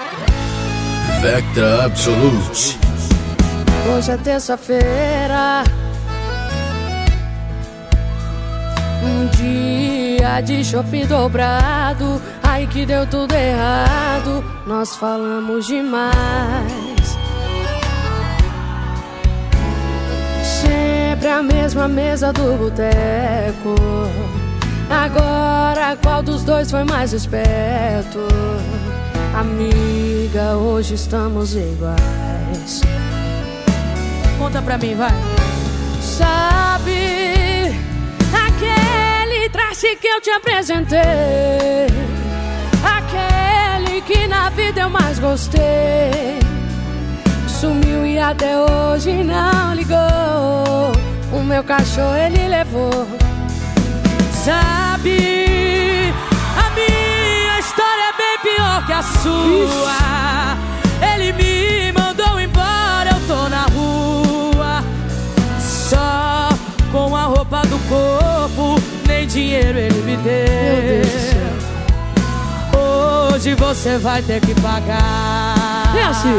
Vecta Absolute. Hoje é terça-feira, um dia de shopping dobrado. Ai que deu tudo errado, nós falamos demais. Sempre a mesma mesa do boteco. Agora qual dos dois foi mais esperto? Amiga, hoje estamos iguais. Conta pra mim, vai. Sabe aquele traje que eu te apresentei, aquele que na vida eu mais gostei, sumiu e até hoje não ligou. O meu cachorro ele levou. Sabe, a minha história é bem pior que a sua. Ele me mandou embora, eu tô na rua, só com a roupa do corpo, nem dinheiro ele me deu. Hoje você vai ter que pagar. É assim.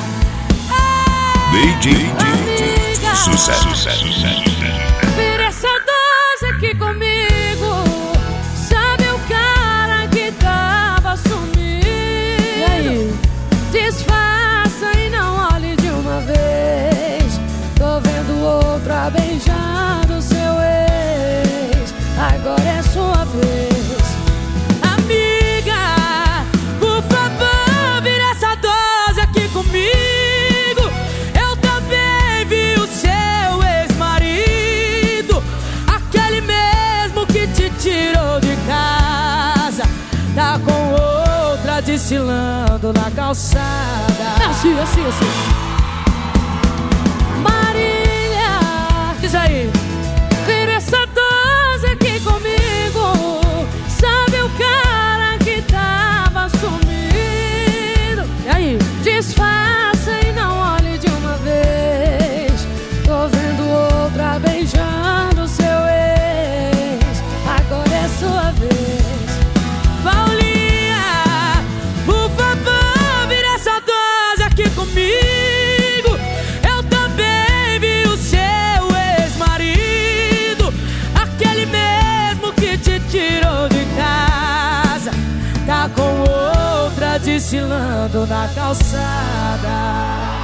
DJ Sucesso. Vira essa dose aqui comigo. Sabe o cara que tava sumido? E aí? Disfarça e não olhe de uma vez. Tô vendo outra beijando seu ex. Agora é sua vez. Amiga, por favor, vira essa dose aqui comigo. Eu também vi o seu ex-marido, aquele mesmo que te tirou de casa, tá com outra desfilando na calçada. Assim. Marília, Diz aí. vira essa dose aqui comigo. Sabe o cara que tava sumido? E aí? Disfarça e não olhe de uma vez. Tô vendo outra beijando seu ex. Agora é sua vez. Paulinha, por favor, vira essa dose aqui comigo. Eu também vi o seu ex-marido, aquele mesmo que te tirou de casa, tá com outra desfilando na calçada.